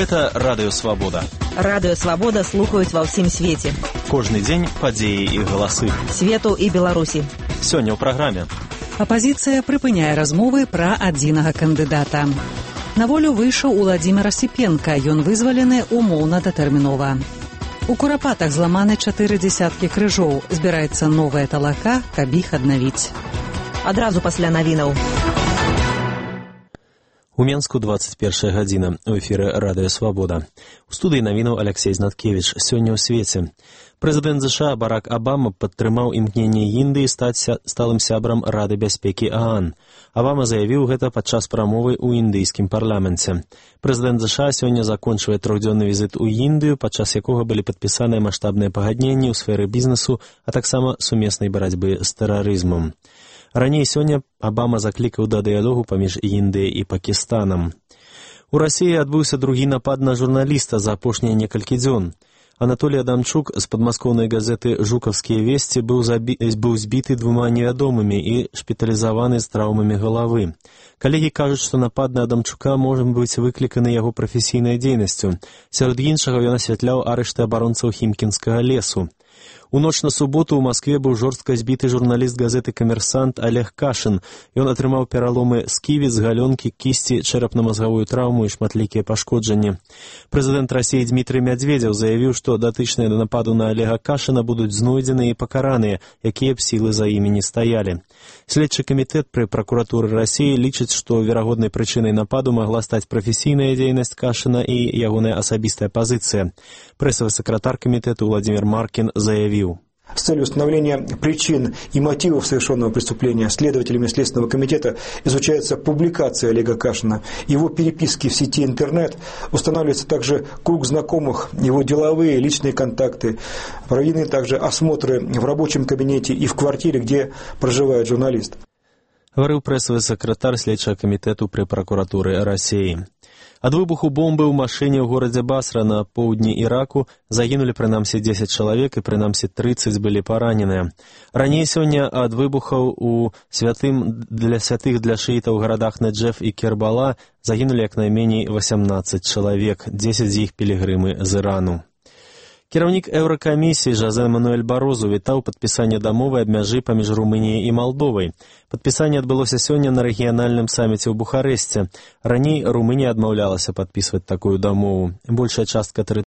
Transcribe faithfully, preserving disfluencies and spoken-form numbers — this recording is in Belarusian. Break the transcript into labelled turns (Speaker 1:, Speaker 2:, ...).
Speaker 1: Гэта Радыё Свабода.
Speaker 2: Радыё Свабода слухаюць ва ўсім свеце.
Speaker 1: Кожны дзень падзеі і галасы.
Speaker 2: Свету і Беларусі.
Speaker 1: Сёння ў праграме.
Speaker 3: Апазіцыя прыпыняе размовы пра адзінага кандыдата. На волю выйшаў Уладзімір Асіпенка, ён вызвалены умоўна-датэрмінова. У Курапатах зламаны чатыры дзесяткі крыжоў. Збіраецца новая талака, каб іх аднавіць.
Speaker 2: Адразу пасля навінаў.
Speaker 1: У Менску двадцать першая гадзіна. У эфіры Радыё Свабода. У студыі навінаў Алексей Знаткевіч. Сёння ў свеце. Прэзідэнт ЗША Барак Абама падтрымаў імкненне Індыі стаць сталым сябрам Рады бяспекі ААН. Абама заявіў гэта падчас прамовы ў індыйскім парламенце. Прэзідэнт ЗША сёння закончвае трохдзённы візіт у Індыю, падчас якога былі падпісаныя маштабныя пагадненні ў сферы бізнесу, а таксама сумеснай барацьбы з тэрарызмам. Раней сёння Абама заклікаў да дыялогу паміж Індыяй і Пакістанам. У Расіі адбыўся другі напад на журналіста за апошнія некалькі дзён. Анатолій Адамчук з падмаскоўнай газеты «Жукаўскія весці» быў, забі... быў збіты двума невядомымі і шпіталізаваны з траўмамі галавы. Калегі кажуць, што напад на Адамчука можа быць выкліканы яго прафесійнай дзейнасцю. Сярод іншага ён асвятляў арышты абаронцаў Хімкінскага лесу. У ноч на суботу ў Маскве быў жорстка збіты журналіст газеты «Камерсант» Олег Кашин. Ён атрымаў пераломы сківіц, галёнкі, кісці, чэрапна-мазгавую траўму і шматлікія пашкоджанні. Прэзідэнт Расіі Дмітрый Мядзведзеў заявіў, што датычныя да нападу на Олега Кашина будуць знойдзены і пакараныя, якія б сілы за імі не стаялі. Следчы камітэт пры пракуратуры Расіі лічыць, што верагоднай прычынай нападу магла стаць прафесійная дзейнасць Кашина і ягоная асабістая пазіцыя. Прэсавы сакратар камітэту Владимир Маркин заявіў:
Speaker 4: С целью установления причин и мотивов совершенного преступления следователями Следственного комитета изучается публикация Олега Кашина, его переписки в сети интернет, устанавливается также круг знакомых, его деловые личные контакты, проведены также осмотры в рабочем кабинете и в квартире, где проживает журналист.
Speaker 1: Говорил прэсавы сакратар следчага камітэту пры пракуратуры Расіі. Ад выбуху бомбы ў машыне ў горадзе Басра на поўдні Іраку загінулі прынамсі дзесяць чалавек і прынамсі трыццаць былі параненыя. Раней сёння ад выбухаў у святым для святых для шыітаў гарадах Неджеф і Кербала загінулі як найменей васямнаццаць чалавек, дзесяць з іх пілігрымы з Ірану. Кіраўнік Еўракамісіі Жозе Мануэль Барозу вітаў падпісанне дамовы аб мяжы паміж Румыніяй і Малдовай. Падпісанне адбылося сёння на рэгіянальным саміце ў Бухарэсце. Раней Румынія адмаўлялася падпісваць такую дамову. Большая частка тэрыторыі